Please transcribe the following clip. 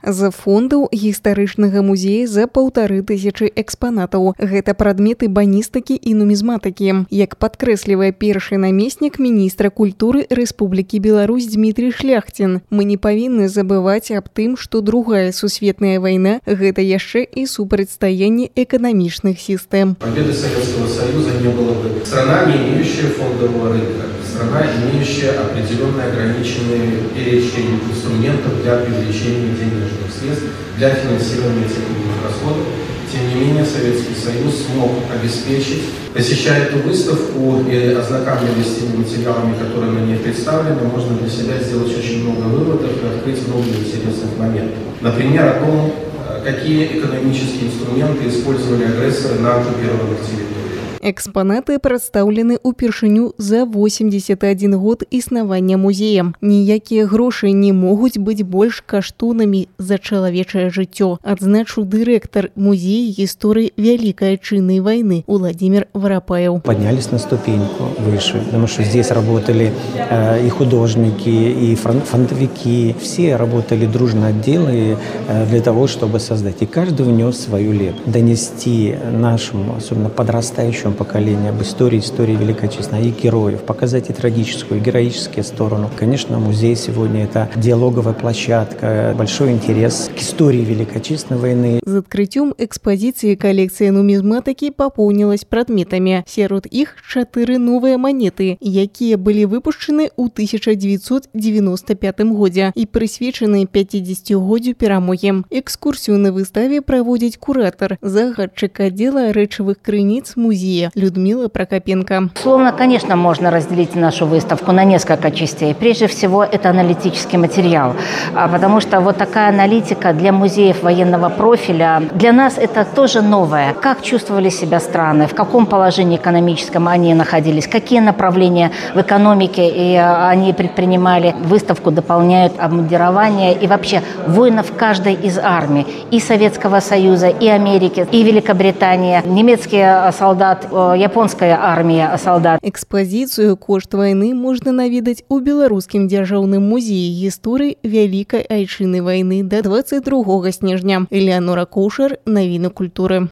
З фондаў гістарычнага музея за 1500 экспанатаў. Гэта прадметы баністыкі і нумізматыкі. Як падкрэслівае першы намеснік міністра культуры Рэспублікі Беларусь Дмітрий Шляхтін, мы не павінны забываць аб тым, што другая сусветная вайна – гэта яшчэ і супрацьстаянне эканамічных сістэм. Победы Советского Союза не было бы. Страна, не имеющая фондового рынка. Страна, имеющая определенный ограниченный перечень инструментов для привлечения денежных средств, для финансирования тех или иных расходов. Тем не менее, Советский Союз смог обеспечить, посещая эту выставку и ознакомиваясь с теми материалами, которые на ней представлены, можно для себя сделать очень много выводов и открыть много интересных моментов. Например, о том, какие экономические инструменты использовали агрессоры на оккупированных территориях. Экспонаты прадстаўлены ўпершыню за 81 год існавання музея. Ніякія грошы не могуць быць больш каштоўнымі за чалавечае жыццё, адзначыў дырэктар музея гісторыі Вялікай Отчинной войны Владимир Воропаев. Поднялись на ступеньку выше, потому что здесь работали и художники, и фронтовики. Все работали дружно отделы для того, чтобы создать. И каждый внес свою лепту. Донести нашему, особенно подрастающему поколения об истории Великой Отечественной и героев, показать и трагическую, и героическую сторону. Конечно, музей сегодня это диалоговая площадка, большой интерес к истории Великой Отечественной войны. З адкрыццём экспазіцыі калекцыя нумізматыкі папоўнілась прадметамі. Сярод іх 4 новыя манеты, якія былі выпушчаны ў 1995 годзе і прысвечаны 50-годдзю перамогі. Экскурсію на выставе праводзіць куратор, загадчык аддзела рэчавых крыніц музея Людмила Прокопенко. Словно, конечно, можно разделить нашу выставку на несколько частей. Прежде всего, это аналитический материал, потому что вот такая аналитика для музеев военного профиля, для нас это тоже новое. Как чувствовали себя страны, в каком положении экономическом они находились, какие направления в экономике и они предпринимали. Выставку дополняют обмундирование и вообще воинов каждой из армий, и Советского Союза, и Америки, и Великобритании, немецкие солдаты, японская армия солдат. Экспазіцыю «Кошт войны» можна наведаць у Беларускім дзяржаўным музеі гісторыі Вялікай Отчинной войны до 22 снежня. Элеонора Коушар, навіны культуры.